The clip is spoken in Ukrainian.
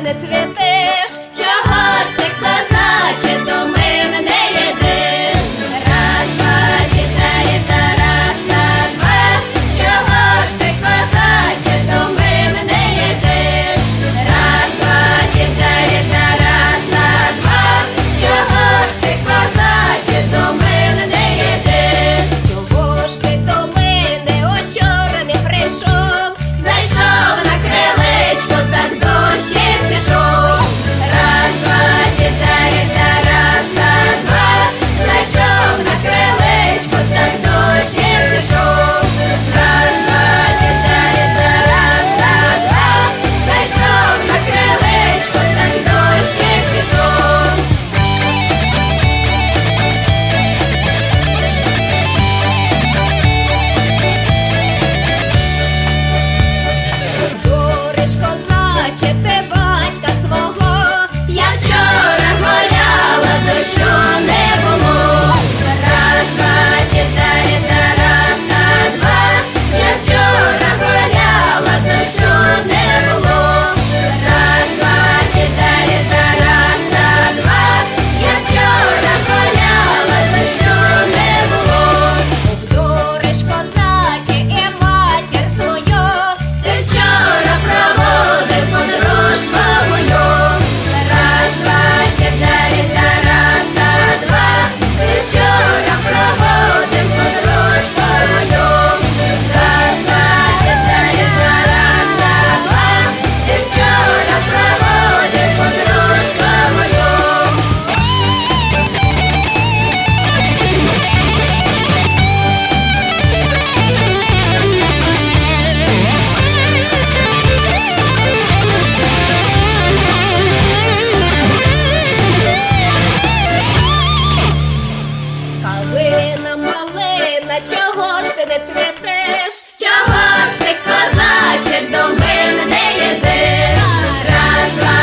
не цвітеш? Чого ж ти, козаче, до мене не їдеш? Раз, два, діта, раз, два. Чого ж ти, козаче, до мене не їдеш? Раз, два, діта, раз, два. Чого ж ти, козаче, до мене не їдеш? Чого ж ти до мене учора не прийшов? Зайшов на крилечко, так дощ і пішов. Раз, два, діта, раз, два. Зайшов на крилечко, так дощ і пішов. Раз, два, діта, раз, два. Зайшов на крилечко, так дощ і пішов. Дуриш, козаче, ти батька свого. Я вчора гуляла, дощу не було. Раз, два, діта, раз, два. Я вчора гуляла, дощу не було. Раз, два, діта, раз, два. Я вчора гуляла, дощу не було. Обдуриш, козаче, і матір свою. Ти вчора проводив подружку мою. Раз, два, діта, раз, два. Ти вчора проводив подружку мою. Раз, два, діта, раз, два. Ти вчора проводив подружку мою. Калина, малина, чого ж ти не цвітеш? Чого ж ти, козаче, до мене не їдеш? Раз, два,